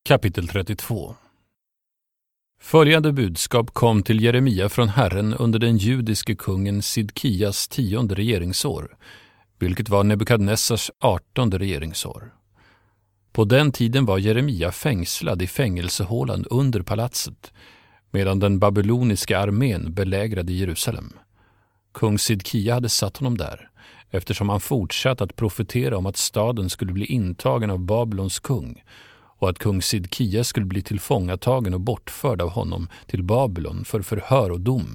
Kapitel 32. Följande budskap kom till Jeremia från Herren under den judiske kungen Sidkias 10:e regeringsår, vilket var Nebukadnessars 18:e regeringsår. På den tiden var Jeremia fängslad i fängelsehålan under palatset, medan den babyloniska armén belägrade Jerusalem. Kung Sidkia hade satt honom där, eftersom han fortsatt att profetera om att staden skulle bli intagen av Babylons kung, och att kung Sidkia skulle bli tillfångatagen och bortförd av honom till Babylon för förhör och dom.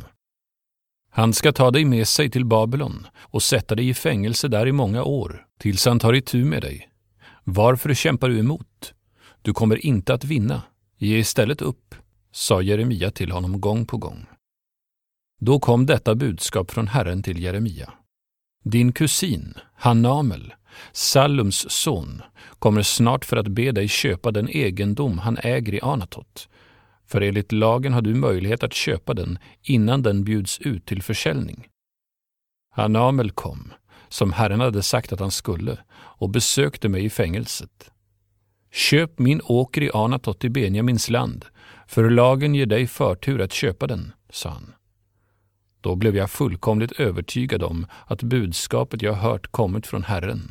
Han ska ta dig med sig till Babylon och sätta dig i fängelse där i många år, tills han tar itu med dig. Varför kämpar du emot? Du kommer inte att vinna. Ge istället upp, sa Jeremia till honom gång på gång. Då kom detta budskap från Herren till Jeremia. Din kusin, Hanamel, Sallums son, kommer snart för att be dig köpa den egendom han äger i Anatot. För enligt lagen har du möjlighet att köpa den innan den bjuds ut till försäljning. Hanamel kom, som Herren hade sagt att han skulle, och besökte mig i fängelset. Köp min åker i Anatot i Benjamins land, för lagen ger dig förtur att köpa den, sa han. Då blev jag fullkomligt övertygad om att budskapet jag hört kommit från Herren.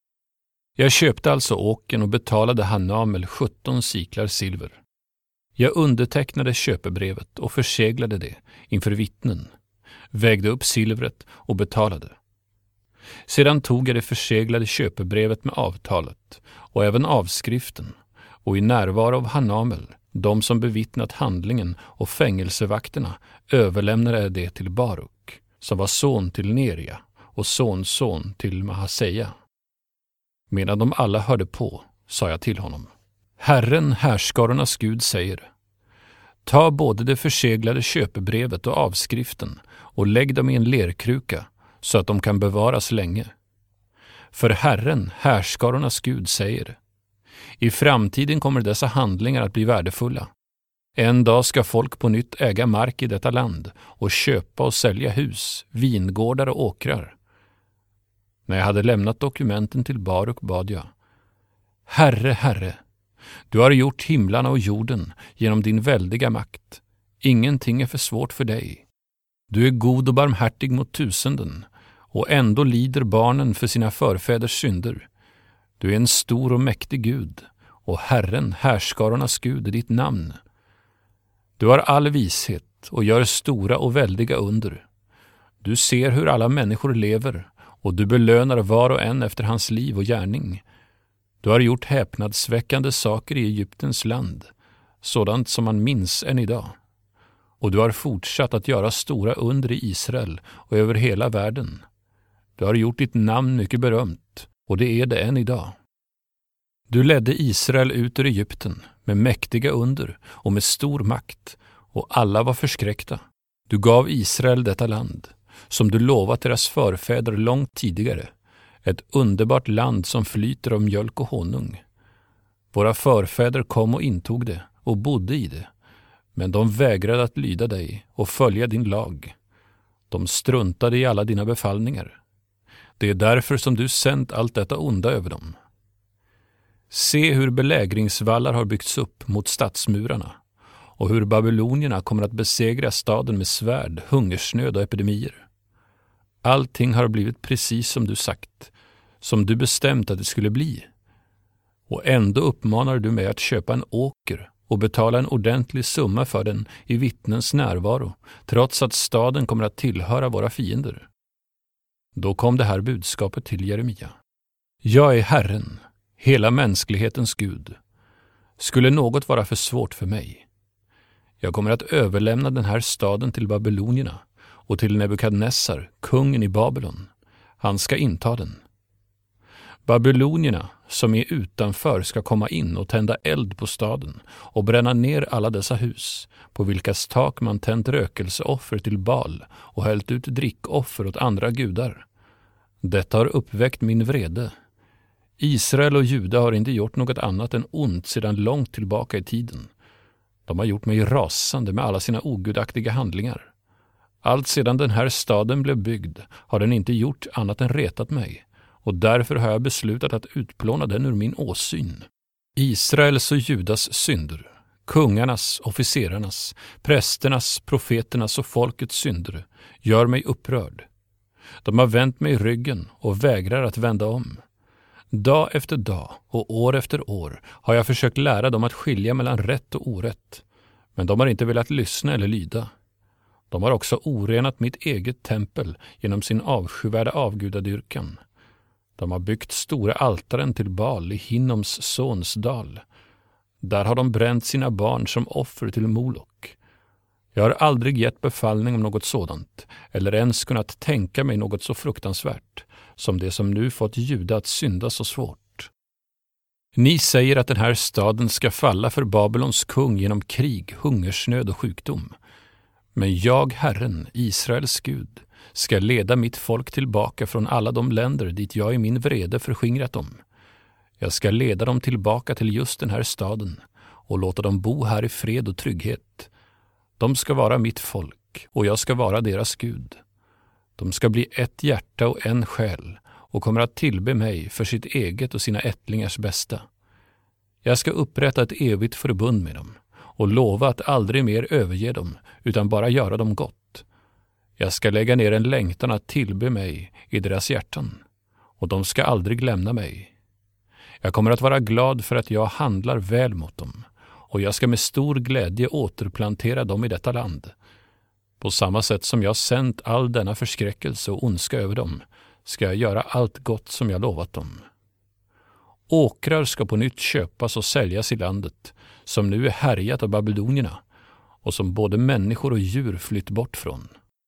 Jag köpte alltså åkern och betalade Hanamel 17 siklar silver. Jag undertecknade köpebrevet och förseglade det inför vittnen, vägde upp silvret och betalade. Sedan tog jag det förseglade köpebrevet med avtalet och även avskriften, och i närvaro av Hanamel, de som bevittnat handlingen och fängelsevakterna, överlämnade jag det till Baruk, som var son till Neria och sonson till Mahaseja. Medan de alla hörde på, sa jag till honom: Herren, härskarornas Gud, säger: ta både det förseglade köpebrevet och avskriften och lägg dem i en lerkruka så att de kan bevaras länge. För Herren, härskarornas Gud, säger: i framtiden kommer dessa handlingar att bli värdefulla. En dag ska folk på nytt äga mark i detta land och köpa och sälja hus, vingårdar och åkrar. När jag hade lämnat dokumenten till Baruk bad jag: Herre, Herre, du har gjort himlarna och jorden genom din väldiga makt. Ingenting är för svårt för dig. Du är god och barmhärtig mot tusenden, och ändå lider barnen för sina förfäders synder. Du är en stor och mäktig Gud, och Herren, härskarornas Gud, är ditt namn. Du har all vishet och gör stora och väldiga under. Du ser hur alla människor lever, och du belönar var och en efter hans liv och gärning. Du har gjort häpnadsväckande saker i Egyptens land, sådant som man minns än idag. Och du har fortsatt att göra stora under i Israel och över hela världen. Du har gjort ditt namn mycket berömt, och det är det än idag. Du ledde Israel ut ur Egypten med mäktiga under och med stor makt, och alla var förskräckta. Du gav Israel detta land, som du lovat deras förfäder långt tidigare, ett underbart land som flyter av mjölk och honung. Våra förfäder kom och intog det och bodde i det, men de vägrade att lyda dig och följa din lag. De struntade i alla dina befallningar. Det är därför som du sänt allt detta onda över dem. Se hur belägringsvallar har byggts upp mot stadsmurarna, och hur babylonierna kommer att besegra staden med svärd, hungersnöd och epidemier. Allting har blivit precis som du sagt, som du bestämt att det skulle bli. Och ändå uppmanar du mig att köpa en åker och betala en ordentlig summa för den i vittnens närvaro, trots att staden kommer att tillhöra våra fiender. Då kom det här budskapet till Jeremia. Jag är Herren, hela mänsklighetens Gud. Skulle något vara för svårt för mig? Jag kommer att överlämna den här staden till babylonierna och till Nebukadnessar, kungen i Babylon. Han ska inta den. Babylonierna som är utanför ska komma in och tända eld på staden och bränna ner alla dessa hus, på vilkas tak man tänt rökelseoffer till Baal och hällt ut drickoffer åt andra gudar. Detta har uppväckt min vrede. Israel och Juda har inte gjort något annat än ont sedan långt tillbaka i tiden. De har gjort mig rasande med alla sina ogudaktiga handlingar. Allt sedan den här staden blev byggd har den inte gjort annat än retat mig, och därför har jag beslutat att utplåna den ur min åsyn. Israels och Judas synder, kungarnas, officerarnas, prästernas, profeternas och folkets synder gör mig upprörd. De har vänt mig ryggen och vägrar att vända om. Dag efter dag och år efter år har jag försökt lära dem att skilja mellan rätt och orätt, men de har inte velat lyssna eller lyda. De har också orenat mitt eget tempel genom sin avskyvärda avgudadyrkan. De har byggt stora altaren till Baal i Hinnoms sons dal. Där har de bränt sina barn som offer till Molok. Jag har aldrig gett befallning om något sådant, eller ens kunnat tänka mig något så fruktansvärt som det som nu fått Juda att synda så svårt. Ni säger att den här staden ska falla för Babylons kung genom krig, hungersnöd och sjukdom. Men jag, Herren, Israels Gud, ska leda mitt folk tillbaka från alla de länder dit jag i min vrede förskingrat dem. Jag ska leda dem tillbaka till just den här staden och låta dem bo här i fred och trygghet. De ska vara mitt folk och jag ska vara deras Gud. De ska bli ett hjärta och en själ och kommer att tillbe mig för sitt eget och sina ättlingars bästa. Jag ska upprätta ett evigt förbund med dem och lova att aldrig mer överge dem utan bara göra dem gott. Jag ska lägga ner en längtan att tillbe mig i deras hjärtan och de ska aldrig lämna mig. Jag kommer att vara glad för att jag handlar väl mot dem och jag ska med stor glädje återplantera dem i detta land. På samma sätt som jag sänt all denna förskräckelse och ondska över dem ska jag göra allt gott som jag lovat dem. Åkrar ska på nytt köpas och säljas i landet som nu är härjat av babylonierna och som både människor och djur flytt bort från.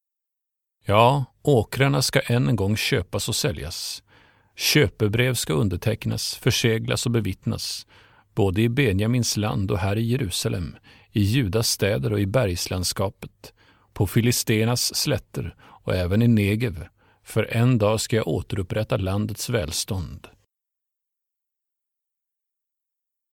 Ja, åkrarna ska än en gång köpas och säljas. Köpebrev ska undertecknas, förseglas och bevittnas, både i Benjamins land och här i Jerusalem, i Judas städer och i bergslandskapet, på Filistenas slätter och även i Negev, för en dag ska jag återupprätta landets välstånd.